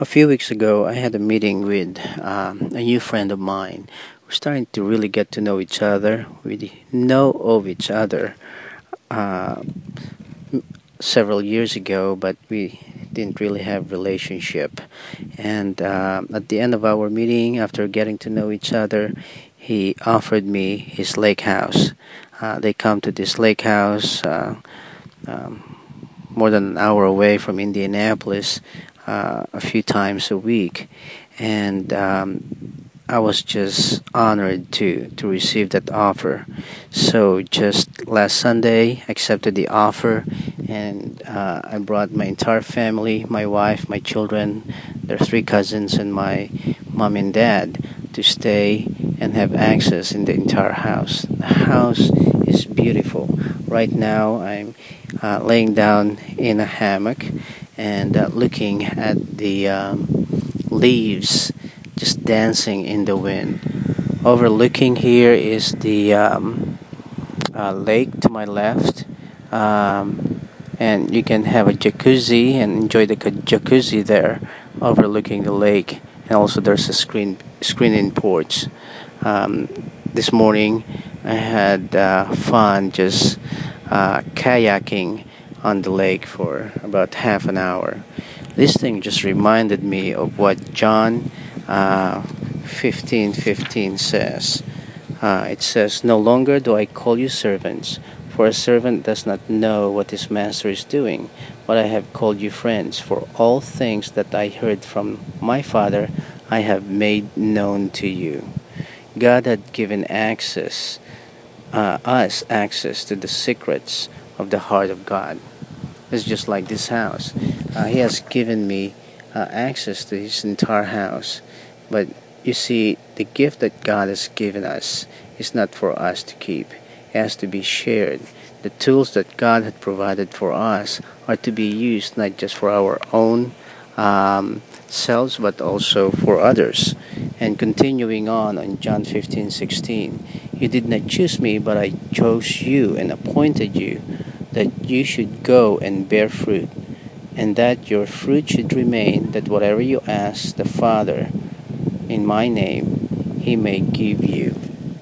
A few weeks ago, I had a meeting with a new friend of mine. We're starting to really get to know each other. We know of each other uh, several years ago, but we didn't really have relationship. And at the end of our meeting, after getting to know each other, he offered me his lake house. They come to this lake house um, more than an hour away from Indianapolis a few times a week, and I was just honored to receive that offer. So just last Sunday, I accepted the offer, and I brought my entire family, my wife, my children, their three cousins, and my mom and dad to stay and have access in the entire house. The house is beautiful. Right now, I'm laying down in a hammock and looking at the leaves just dancing in the wind. Overlooking here is the lake to my left, and you can have a jacuzzi and enjoy the jacuzzi there, overlooking the lake. And also, there's a screen-in porch. Um, this morning, I had fun just kayaking on the lake for about half an hour. This thing just reminded me of what John 15:15 says. It says, "No longer do I call you servants, for a servant does not know what his master is doing, but I have called you friends, for all things that I heard from my Father I have made known to you." God had given us access to the secrets of the heart of God. It's just like this house. He has given me access to his entire house. But you see, the gift that God has given us is not for us to keep. It has to be shared. The tools that God had provided for us are to be used not just for our own selves, but also for others. And continuing on John 15:16, "You did not choose me, but I chose you and appointed you, that you should go and bear fruit, and that your fruit should remain, that whatever you ask the Father in my name, he may give you."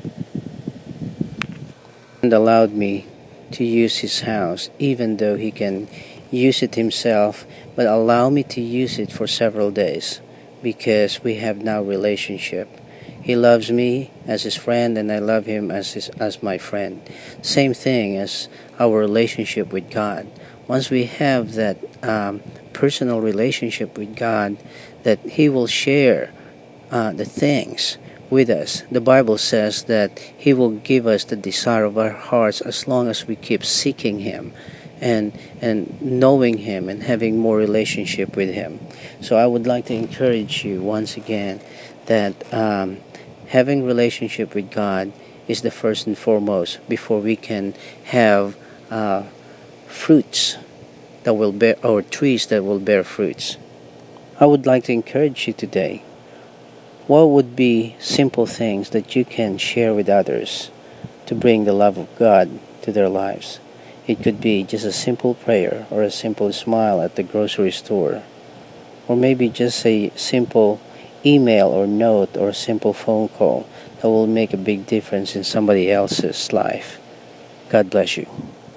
And allowed me to use his house, even though he can use it himself, but allow me to use it for several days, because we have now relationship. He loves me as his friend, and I love him as my friend. Same thing as our relationship with God. Once we have that personal relationship with God, that He will share the things with us. The Bible says that He will give us the desire of our hearts as long as we keep seeking Him and knowing Him and having more relationship with Him. So I would like to encourage you once again that having relationship with God is the first and foremost before we can have fruits that will bear, or trees that will bear fruits. I would like to encourage you today. What would be simple things that you can share with others to bring the love of God to their lives? It could be just a simple prayer or a simple smile at the grocery store, or maybe just a simple email or note or a simple phone call that will make a big difference in somebody else's life. God bless you.